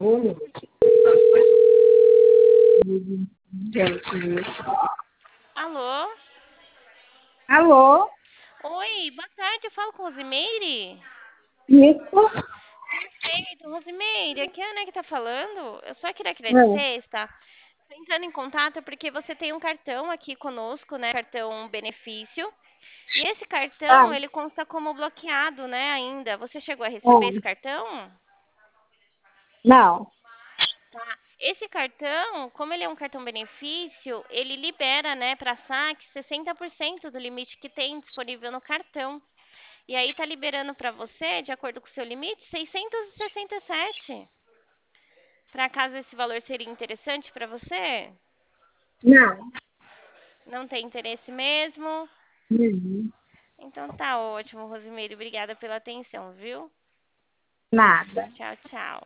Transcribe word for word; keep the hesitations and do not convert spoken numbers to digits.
Alô? Alô? Oi, boa tarde, eu falo com Rosimeire? Isso? Perfeito, Rosimeire, aqui é a Ana que tá falando. Eu só queria É. agradecer, está entrando em contato porque você tem um cartão aqui conosco, né? Cartão benefício. E esse Ah, cartão, ele consta como bloqueado, né, ainda. Você chegou a receber esse é. cartão? Não. Tá. Esse cartão, como ele é um cartão benefício, ele libera, né, para saque sessenta por cento do limite que tem disponível no cartão. E aí tá liberando para você, de acordo com o seu limite, seiscentos e sessenta e sete. Para caso esse valor seria interessante para você? Não. Não tem interesse mesmo? Uhum. Então tá ótimo, Rosimeire. Obrigada pela atenção, viu? Nada. Tchau, tchau.